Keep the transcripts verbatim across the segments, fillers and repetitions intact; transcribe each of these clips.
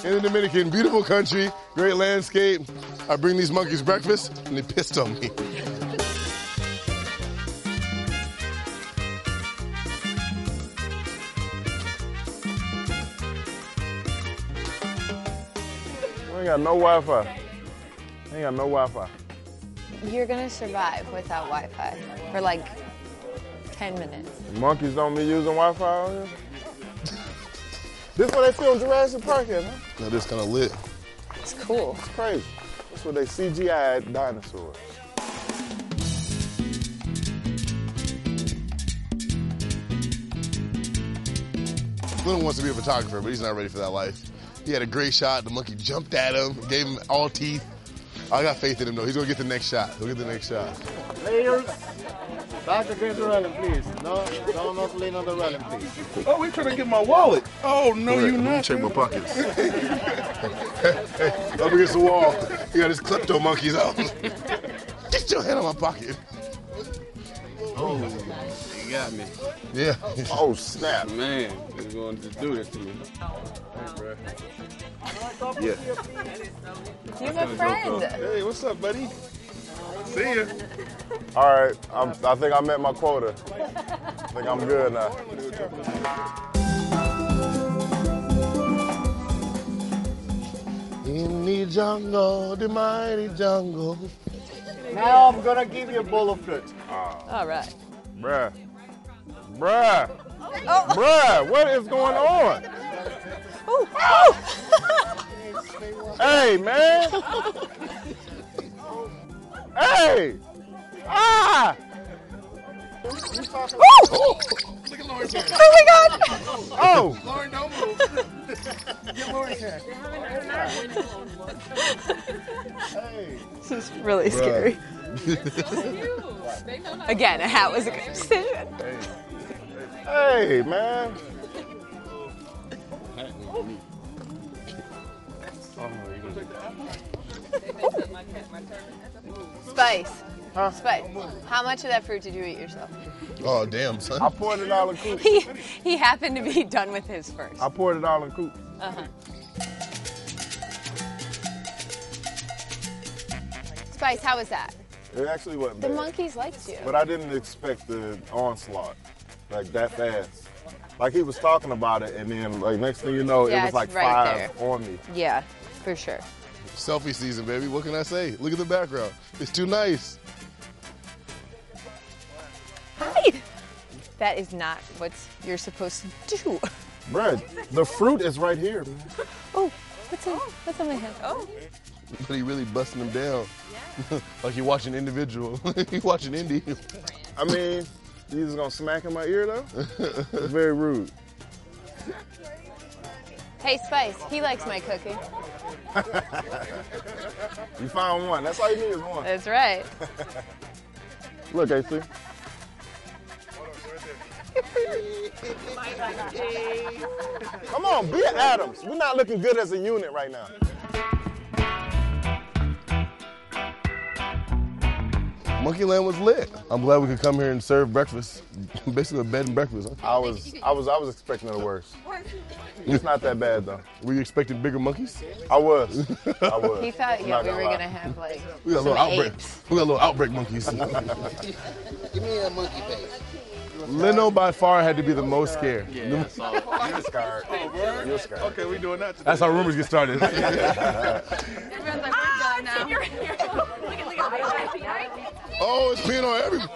in the Dominican, beautiful country, great landscape. I bring these monkeys breakfast, and they pissed on me. We ain't got no Wi-Fi. Ain't got no Wi-Fi. You're gonna survive without Wi-Fi for like ten minutes. Monkeys don't be using Wi-Fi out here? This is where they film Jurassic Park at, huh? No, this kind of lit. It's cool. It's crazy. That's where they C G I'd dinosaurs. Little wants to be a photographer, but he's not ready for that life. He had a great shot. The monkey jumped at him, gave him all teeth. I got faith in him, though. He's going to get the next shot. He'll get the next shot. Players, back against the railing, please. No, no, not lean on the railing, please. Oh, we trying to get my wallet. Oh, no, you not. Let me check my pockets. Up against the wall. He got his klepto monkeys out. Get your hand on my pocket. Oh, you got me. Yeah. Oh, snap. Man, he's going to do this to me. Hey, bro. Yeah. You have a friend. Hey, what's up, buddy? See ya. All right, I'm, I think I met my quota. I think I'm good now. In the jungle, the mighty jungle. Now I'm gonna give you a bowl of fruit. All right. Bruh. Bruh. Oh. Bruh, what is going on? Ooh. Oh. Hey, man. Hey. Ah. Ooh. Oh. Look at Lauren's hair. Oh my God. Oh. Lauren, don't move. Get Lauren's hair. Hey. This is really scary. Again, a hat was a good decision. Hey, man. Spice. Huh? Spice. How much of that fruit did you eat yourself? Oh, damn, son. I poured it all in Coop. He, he happened to be done with his first. I poured it all in Coop. Uh-huh. Spice, how was that? It actually wasn't The bad. monkeys liked you. But I didn't expect the onslaught like that fast. Like he was talking about it, and then like next thing you know, Yeah, it was it's like right five on me. Yeah, for sure. Selfie season, baby. What can I say? Look at the background. It's too nice. Hi. That is not what you're supposed to do. Bruh, the fruit is right here, man. Oh, what's in, what's in my hand? Oh. But he really busting them down. Like you're watching individual. You're watching indie. I mean, you just gonna smack in my ear though? It's very rude. Hey, Spice, he likes my cooking. You found one. That's all you need is one. That's right. Look, A C. Come on, be an Adams. We're not looking good as a unit right now. Monkeyland was lit. I'm glad we could come here and serve breakfast. Basically a bed and breakfast. Huh? I was, I was, I was expecting the worst. It's not that bad though. Were you expecting bigger monkeys? I was. I was. He thought, I'm yeah, not we gonna were lie. gonna have like We got a some little outbreak. apes. We got a little outbreak monkeys. Give me a monkey face. Leno by far had to be the most scared. Yeah, so You're scared. You're scared. okay, we doing that today. That's how rumors get started. Everyone's like, we're done now. Look at, look at, Oh, it's peeing on everyone.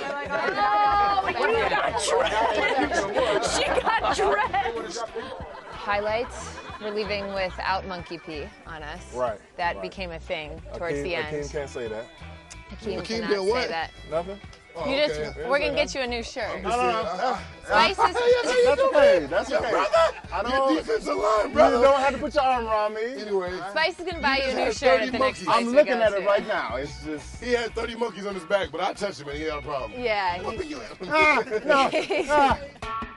She got drenched. Highlights. We're leaving without monkey pee on us. Right. That right. became a thing towards Akeem, the end. Akeem can't say that. Hakeem Hakeem cannot did what? say that. Nothing? You okay. just, we're gonna get you a new shirt. No, no, no. Spice is, That's okay. That's okay. I Your don't. defensive line, You brother. don't have to put your arm around me. Anyway, Spice is gonna buy you a just new had shirt thirty at the next monkeys. place I'm we looking go at it to. right now. It's just. he had thirty monkeys on his back, but I touched him and he had a problem. Yeah. I'll He's, pick you up. Ah, no. ah.